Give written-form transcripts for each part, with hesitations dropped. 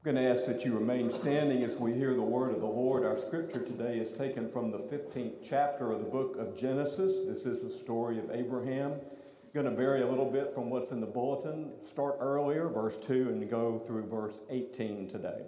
I'm going to ask that you remain standing as we hear the word of the Lord. Our scripture today is taken from the 15th chapter of the book of Genesis. This is the story of Abraham. I'm going to vary a little bit from what's in the bulletin. Start earlier, verse 2, and go through verse 18 today.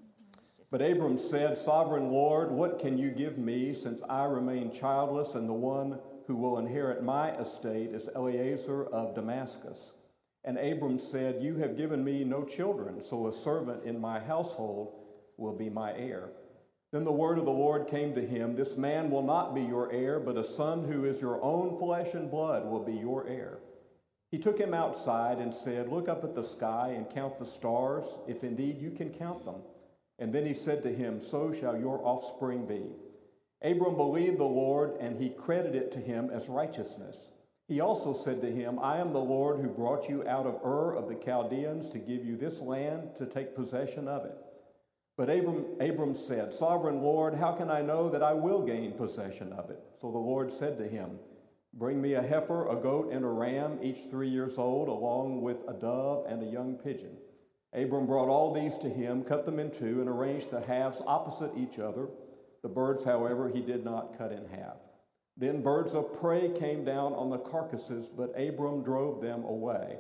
But Abram said, "Sovereign Lord, what can you give me since I remain childless, and the one who will inherit my estate is Eliezer of Damascus?" And Abram said, "You have given me no children, so a servant in my household will be my heir." Then the word of the Lord came to him, "This man will not be your heir, but a son who is your own flesh and blood will be your heir." He took him outside and said, "Look up at the sky and count the stars, if indeed you can count them." And then he said to him, "So shall your offspring be." Abram believed the Lord, and he credited it to him as righteousness. He also said to him, "I am the Lord who brought you out of Ur of the Chaldeans to give you this land to take possession of it." But Abram said, "Sovereign Lord, how can I know that I will gain possession of it?" So the Lord said to him, "Bring me a heifer, a goat, and a ram, each 3 years old, along with a dove and a young pigeon." Abram brought all these to him, cut them in two, and arranged the halves opposite each other. The birds, however, he did not cut in half. Then birds of prey came down on the carcasses, but Abram drove them away.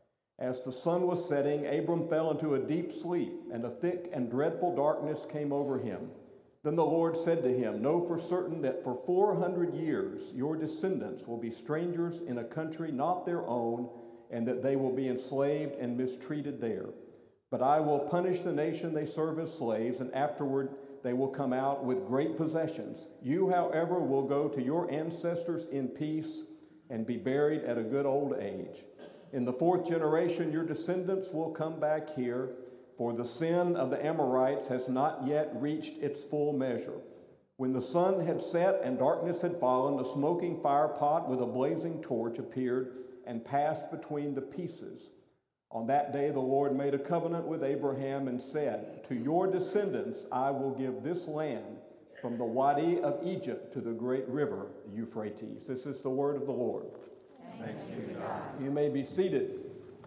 As the sun was setting, Abram fell into a deep sleep, and a thick and dreadful darkness came over him. Then the Lord said to him, "Know for certain that for 400 years your descendants will be strangers in a country not their own, and that they will be enslaved and mistreated there. But I will punish the nation they serve as slaves, and afterward they will come out with great possessions. You, however, will go to your ancestors in peace and be buried at a good old age. In the 4th generation, your descendants will come back here, for the sin of the Amorites has not yet reached its full measure." When the sun had set and darkness had fallen, a smoking fire pot with a blazing torch appeared and passed between the pieces. On that day, the Lord made a covenant with Abraham and said, "To your descendants I will give this land, from the Wadi of Egypt to the great river, Euphrates." This is the word of the Lord. Thanks be to God. You may be seated.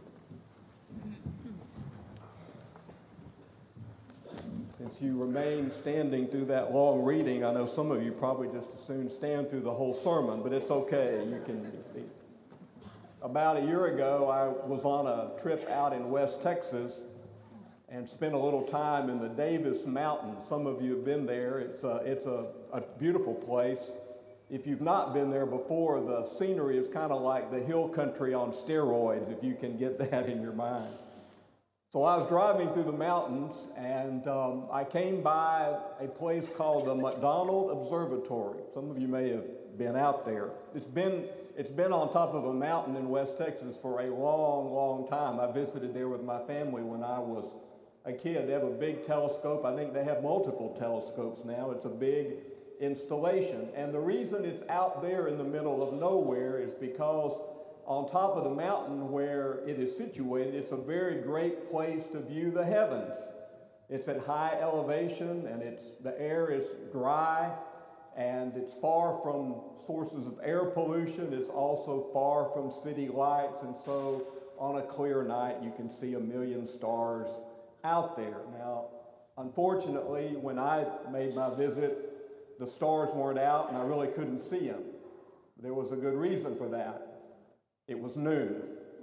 Since you remain standing through that long reading, I know some of you probably just as soon stand through the whole sermon, but it's okay. You can be seated. About a year ago, I was on a trip out in West Texas and spent a little time in the Davis Mountains. Some of you have been there. It's a beautiful place. If you've not been there before, the scenery is kind of like the hill country on steroids, if you can get that in your mind. So I was driving through the mountains, and I came by a place called the McDonald Observatory. Some of you may have been out there. It's been on top of a mountain in West Texas for a long, long time. I visited there with my family when I was a kid. They have a big telescope. I think they have multiple telescopes now. It's a big installation. And the reason it's out there in the middle of nowhere is because on top of the mountain where it is situated, it's a very great place to view the heavens. It's at high elevation, and the air is dry, and it's far from sources of air pollution. It's also far from city lights, and so on a clear night you can see a million stars out there. Now, unfortunately, when I made my visit, the stars weren't out and I really couldn't see them. There was a good reason for that. It was noon.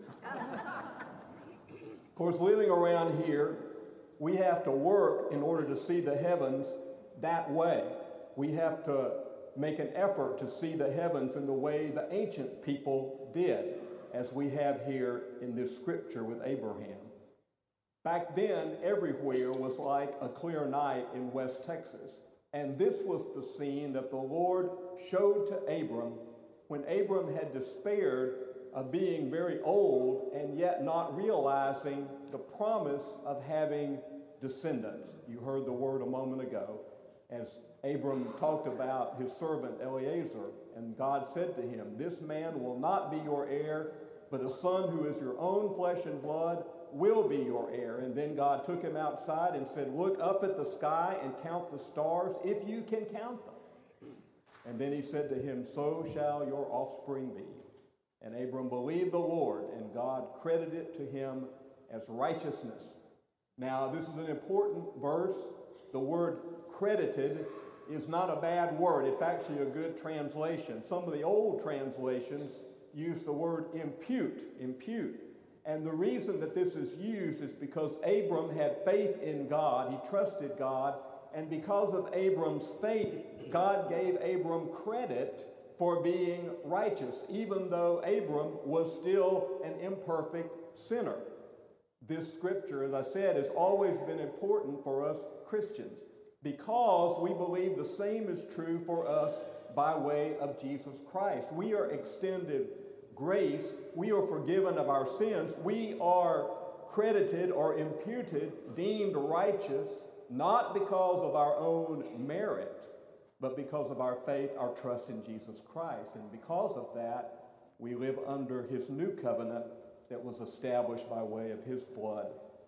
Of course, living around here, we have to work in order to see the heavens that way. We have to make an effort to see the heavens in the way the ancient people did, as we have here in this scripture with Abraham. Back then, everywhere was like a clear night in West Texas. And this was the scene that the Lord showed to Abram when Abram had despaired of being very old and yet not realizing the promise of having descendants. You heard the word a moment ago as Abram talked about his servant Eliezer, and God said to him, "This man will not be your heir, but a son who is your own flesh and blood will be your heir." And then God took him outside and said, "Look up at the sky and count the stars, if you can count them." And then he said to him, "So shall your offspring be." And Abram believed the Lord, and God credited it to him as righteousness. Now, this is an important verse. The word credited is not a bad word. It's actually a good translation. Some of the old translations use the word impute. And the reason that this is used is because Abram had faith in God. He trusted God. And because of Abram's faith, God gave Abram credit for being righteous, even though Abram was still an imperfect sinner. This scripture, as I said, has always been important for us Christians because we believe the same is true for us by way of Jesus Christ. We are extended grace. We are forgiven of our sins. We are credited or imputed, deemed righteous, not because of our own merit, but because of our faith, our trust in Jesus Christ. And because of that, we live under his new covenant that was established by way of his blood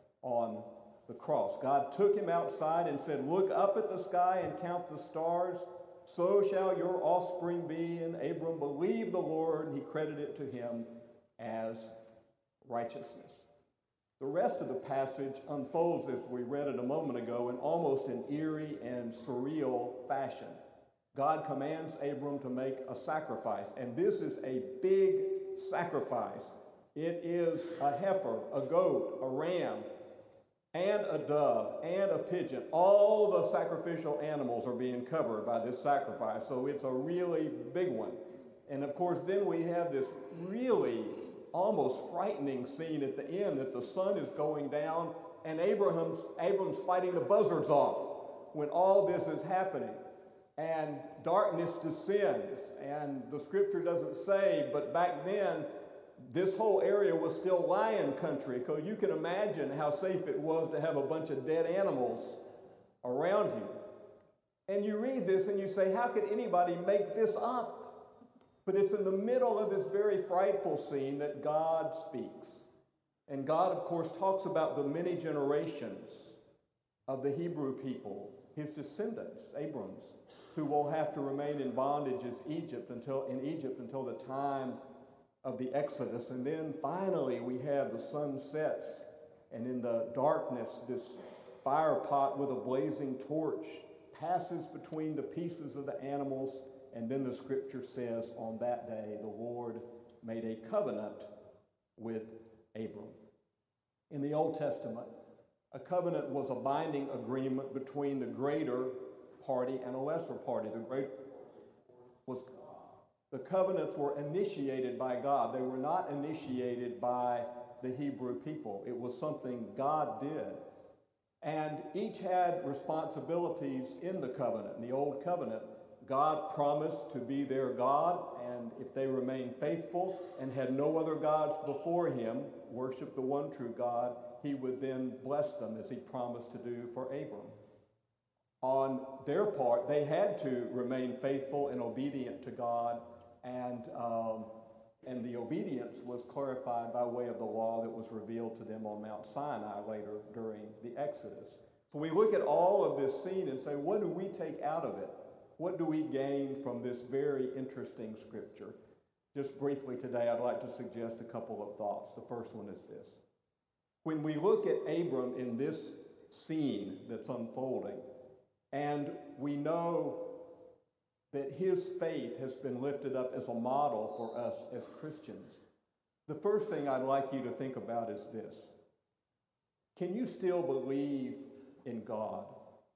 on the cross. God took him outside and said, "Look up at the sky and count the stars. So shall your offspring be." And Abram believed the Lord, and he credited it to him as righteousness. The rest of the passage unfolds, as we read it a moment ago, in almost an eerie and surreal fashion. God commands Abram to make a sacrifice, and this is a big sacrifice. It is a heifer, a goat, a ram, and a dove, and a pigeon. All the sacrificial animals are being covered by this sacrifice, so it's a really big one. And of course, then we have this really almost frightening scene at the end that the sun is going down, and Abram's fighting the buzzards off when all this is happening. And darkness descends, and the scripture doesn't say, but back then, this whole area was still lion country, because you can imagine how safe it was to have a bunch of dead animals around you. And you read this and you say, how could anybody make this up? But it's in the middle of this very frightful scene that God speaks. And God, of course, talks about the many generations of the Hebrew people, his descendants, Abram's, who will have to remain in bondage in Egypt until the time of the Exodus. And then finally we have the sun sets, and in the darkness this fire pot with a blazing torch passes between the pieces of the animals. And then the scripture says, on that day the Lord made a covenant with Abram. In the Old Testament, a covenant was a binding agreement between the greater party and a lesser party. The greater was God. The covenants were initiated by God. They were not initiated by the Hebrew people. It was something God did. And each had responsibilities in the covenant. In the Old Covenant, God promised to be their God, and if they remained faithful and had no other gods before him, worship the one true God, he would then bless them as he promised to do for Abram. On their part, they had to remain faithful and obedient to God, and the obedience was clarified by way of the law that was revealed to them on Mount Sinai later during the Exodus. So we look at all of this scene and say, what do we take out of it? What do we gain from this very interesting scripture? Just briefly today, I'd like to suggest a couple of thoughts. The first one is this. When we look at Abram in this scene that's unfolding, and we know that his faith has been lifted up as a model for us as Christians, the first thing I'd like you to think about is this. Can you still believe in God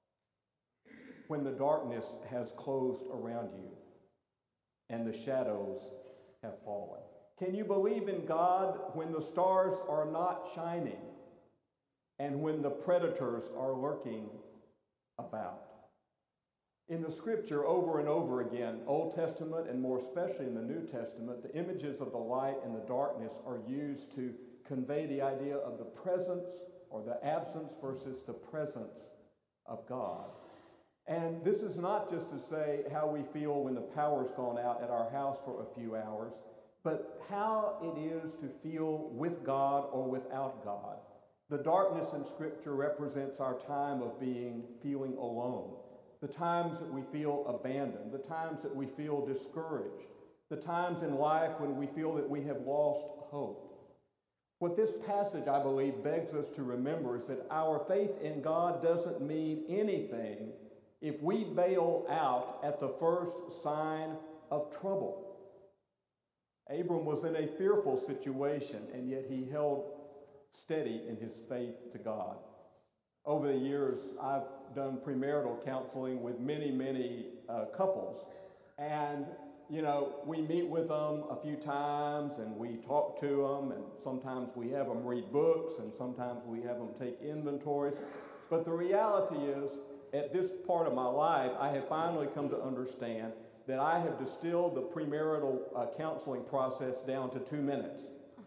when the darkness has closed around you and the shadows have fallen? Can you believe in God when the stars are not shining and when the predators are lurking about? In the scripture, over and over again, Old Testament and more especially in the New Testament, the images of the light and the darkness are used to convey the idea of the presence or the absence versus the presence of God. And this is not just to say how we feel when the power's gone out at our house for a few hours, but how it is to feel with God or without God. The darkness in Scripture represents our time of feeling alone, the times that we feel abandoned, the times that we feel discouraged, the times in life when we feel that we have lost hope. What this passage, I believe, begs us to remember is that our faith in God doesn't mean anything if we bail out at the first sign of trouble. Abram was in a fearful situation, and yet he held steady in his faith to God. Over the years, I've done premarital counseling with many couples, and we meet with them a few times and we talk to them, and sometimes we have them read books and sometimes we have them take inventories. But the reality is, at this part of my life, I have finally come to understand that I have distilled the premarital counseling process down to 2 minutes.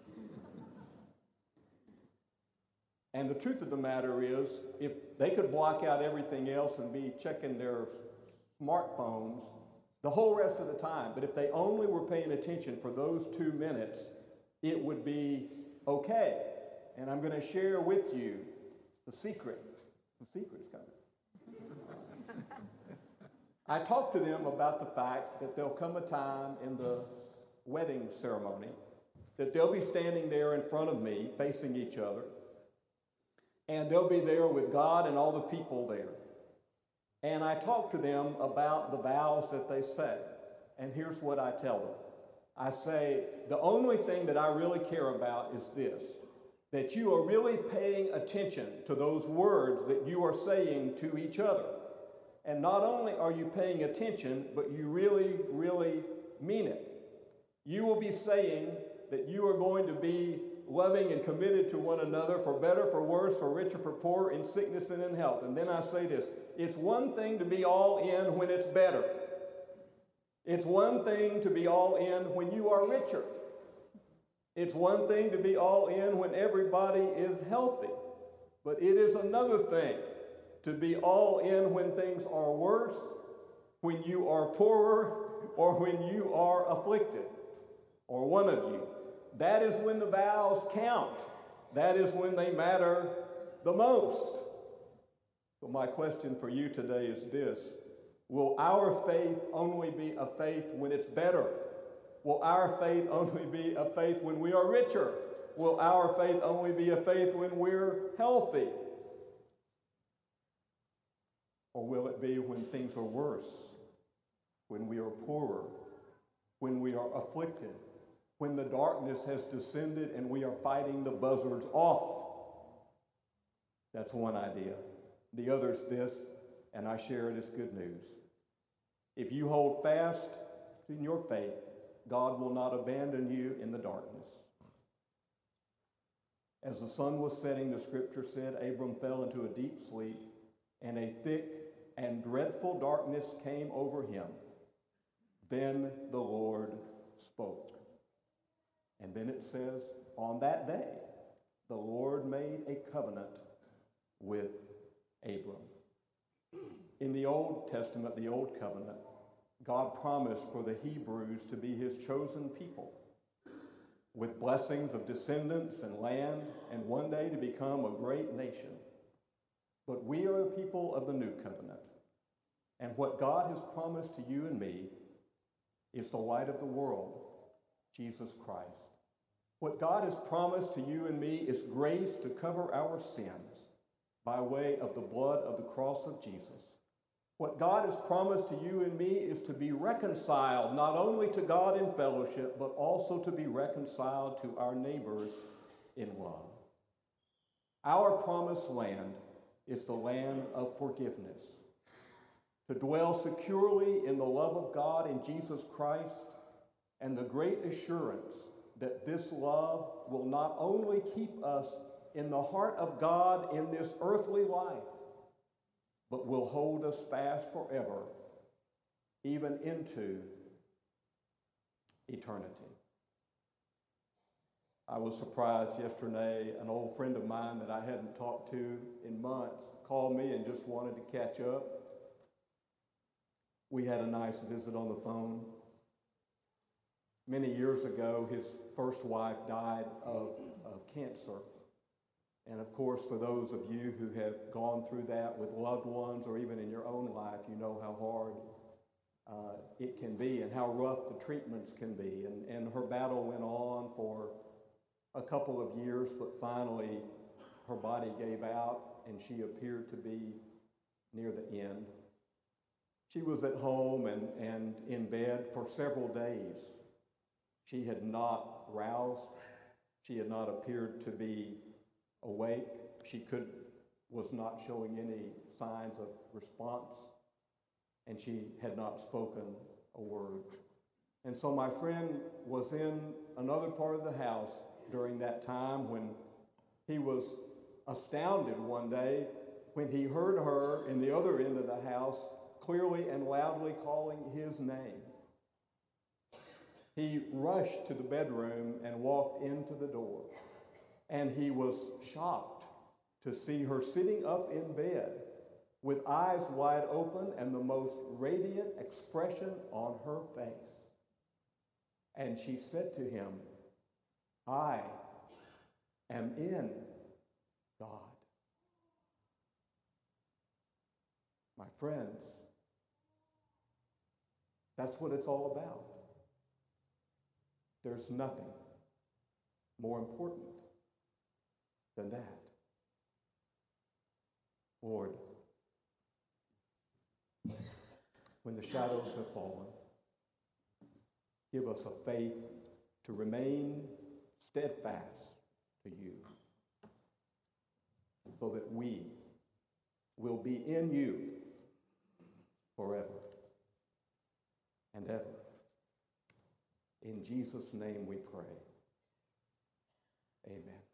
And the truth of the matter is, if they could block out everything else and be checking their smartphones the whole rest of the time, but if they only were paying attention for those 2 minutes, it would be okay. And I'm going to share with you the secret. The secret's coming. I talked to them about the fact that there'll come a time in the wedding ceremony that they'll be standing there in front of me, facing each other, and they'll be there with God and all the people there. And I talk to them about the vows that they say. And here's what I tell them. I say, the only thing that I really care about is this, that you are really paying attention to those words that you are saying to each other. And not only are you paying attention, but you really mean it. You will be saying that you are going to be loving and committed to one another for better, for worse, for richer, for poorer, in sickness and in health. And then I say this, it's one thing to be all in when it's better. It's one thing to be all in when you are richer. It's one thing to be all in when everybody is healthy. But it is another thing to be all in when things are worse, when you are poorer, or when you are afflicted, or one of you. That is when the vows count. That is when they matter the most. So my question for you today is this. Will our faith only be a faith when it's better? Will our faith only be a faith when we are richer? Will our faith only be a faith when we're healthy? Or will it be when things are worse, when we are poorer, when we are afflicted, when the darkness has descended and we are fighting the buzzards off? That's one idea. The other is this, and I share it as good news. If you hold fast in your faith, God will not abandon you in the darkness. As the sun was setting, the scripture said, Abram fell into a deep sleep, and a thick and dreadful darkness came over him. Then the Lord spoke. And then it says, on that day, the Lord made a covenant with Abram. In the Old Testament, the Old Covenant, God promised for the Hebrews to be his chosen people, with blessings of descendants and land, and one day to become a great nation. But we are a people of the New Covenant. And what God has promised to you and me is the light of the world, Jesus Christ. What God has promised to you and me is grace to cover our sins by way of the blood of the cross of Jesus. What God has promised to you and me is to be reconciled not only to God in fellowship, but also to be reconciled to our neighbors in love. Our promised land is the land of forgiveness. To dwell securely in the love of God in Jesus Christ, and the great assurance that this love will not only keep us in the heart of God in this earthly life, but will hold us fast forever, even into eternity. I was surprised yesterday, an old friend of mine that I hadn't talked to in months called me and just wanted to catch up. We had a nice visit on the phone. Many years ago, his first wife died of cancer. And of course, for those of you who have gone through that with loved ones or even in your own life, you know how hard it can be and how rough the treatments can be. And her battle went on for a couple of years, but finally her body gave out and she appeared to be near the end. She was at home and in bed for several days. She had not roused. She had not appeared to be awake. She was not showing any signs of response, and she had not spoken a word. And so my friend was in another part of the house during that time when he was astounded one day when he heard her in the other end of the house clearly and loudly calling his name. He rushed to the bedroom and walked into the door, and he was shocked to see her sitting up in bed with eyes wide open and the most radiant expression on her face. And she said to him, "I am in God." My friends, that's what it's all about. There's nothing more important than that. Lord, when the shadows have fallen, give us a faith to remain steadfast to you, so that we will be in you forever and ever. In Jesus' name we pray. Amen.